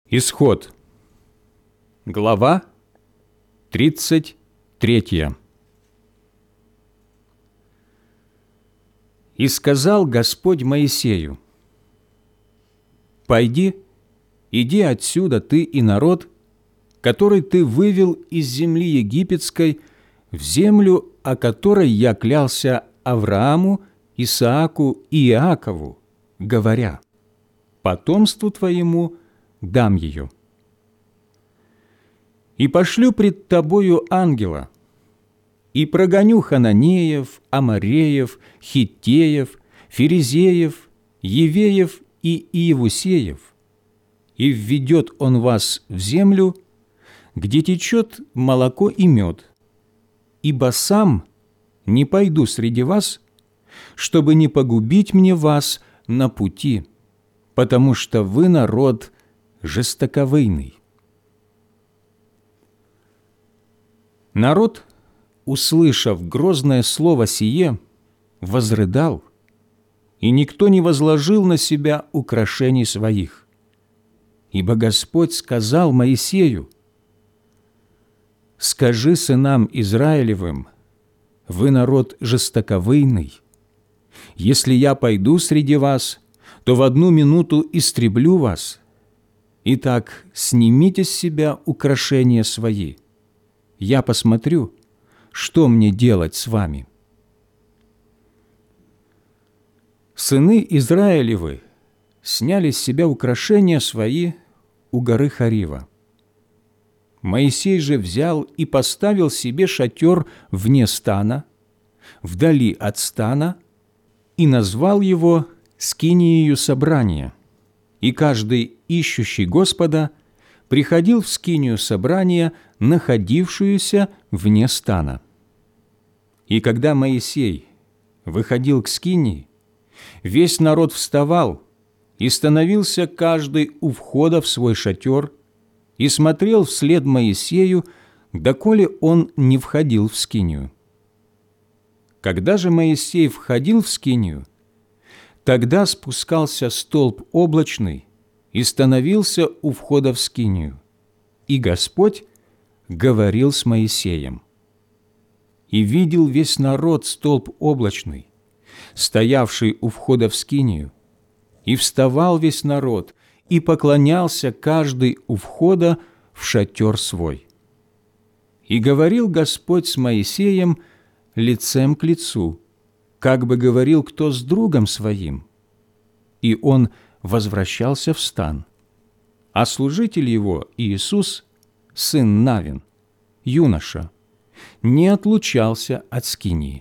Исход. Глава 33. «И сказал Господь Моисею: Пойди, иди отсюда ты и народ, который ты вывел из земли египетской, в землю, о которой я клялся Аврааму, Исааку и Иакову, говоря: потомству твоему дам ее. И пошлю пред тобою ангела, и прогоню хананеев, амореев, хиттеев, ферезеев, евеев и иевусеев, и введет он вас в землю, где течет молоко и мед, ибо сам не пойду среди вас, чтобы не погубить мне вас на пути, потому что вы народ жестоковыйный». Народ, услышав грозное слово сие, возрыдал, и никто не возложил на себя украшений своих. Ибо Господь сказал Моисею: «Скажи сынам Израилевым: вы народ жестоковыйный. Если я пойду среди вас, то в одну минуту истреблю вас. Итак, снимите с себя украшения свои. Я посмотрю, что мне делать с вами». Сыны Израилевы сняли с себя украшения свои у горы Хорива. Моисей же взял и поставил себе шатер вне стана, вдали от стана, и назвал его скиниею собрания. И каждый, ищущий Господа, приходил в скинию собрания, находившуюся вне стана. И когда Моисей выходил к скинии, весь народ вставал и становился каждый у входа в свой шатер и смотрел вслед Моисею, доколе он не входил в скинию. Когда же Моисей входил в скинию, тогда спускался столб облачный и становился у входа в скинию, и Господь говорил с Моисеем. И видел весь народ столб облачный, стоявший у входа в скинию, и вставал весь народ, и поклонялся каждый у входа в шатер свой. И говорил Господь с Моисеем лицем к лицу, как бы говорил кто с другом своим, и он возвращался в стан. А служитель его, Иисус, сын Навин, юноша, не отлучался от скинии.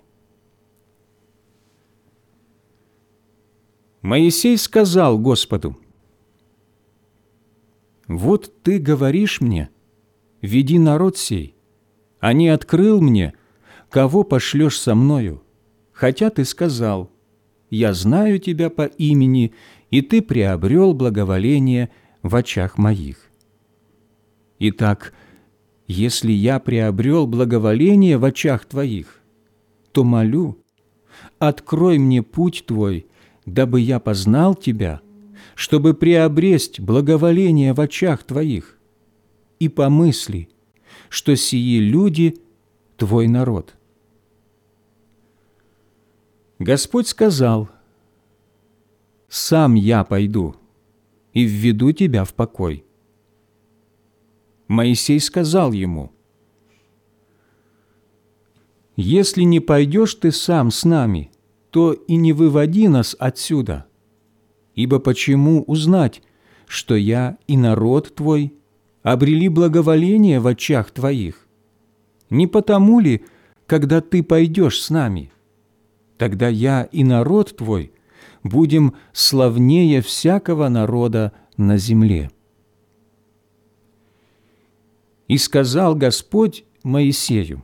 Моисей сказал Господу: «Вот ты говоришь мне: веди народ сей, а не открыл мне, кого пошлешь со мною, хотя ты сказал: я знаю тебя по имени, и ты приобрел благоволение в очах моих. Итак, если я приобрел благоволение в очах твоих, то молю, открой мне путь твой, дабы я познал тебя, чтобы приобресть благоволение в очах твоих, и помысли, что сии люди – твой народ». Господь сказал: «Сам я пойду и введу тебя в покой». Моисей сказал ему: «Если не пойдешь ты сам с нами, то и не выводи нас отсюда, ибо почему узнать, что я и народ твой обрели благоволение в очах твоих? Не потому ли, когда ты пойдешь с нами, тогда я и народ твой будем славнее всякого народа на земле?» И сказал Господь Моисею: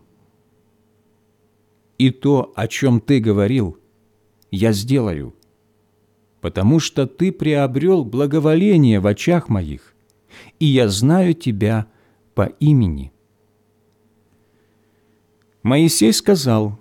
«И то, о чем ты говорил, я сделаю, потому что ты приобрел благоволение в очах моих, и я знаю тебя по имени». Моисей сказал: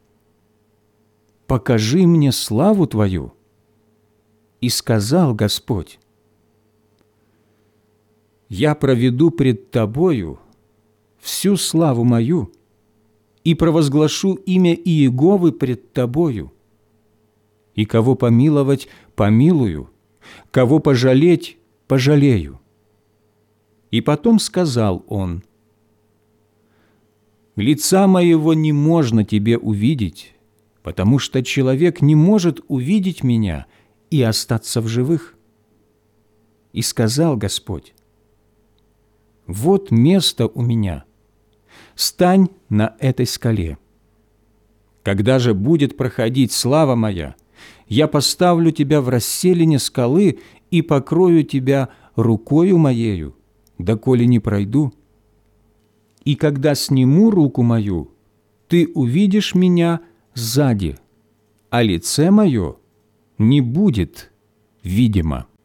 «Покажи мне славу твою». И сказал Господь: я проведу пред Тобою всю славу мою и провозглашу имя Иеговы пред Тобою. И кого помиловать, помилую, кого пожалеть, пожалею». И потом сказал он: «Лица моего не можно тебе увидеть, потому что человек не может увидеть меня и остаться в живых». И сказал Господь: «Вот место у меня, стань на этой скале. Когда же будет проходить слава моя, я поставлю тебя в расселине скалы и покрою тебя рукою моею, доколе не пройду. И когда сниму руку мою, ты увидишь меня сзади, а лице мое не будет видимо».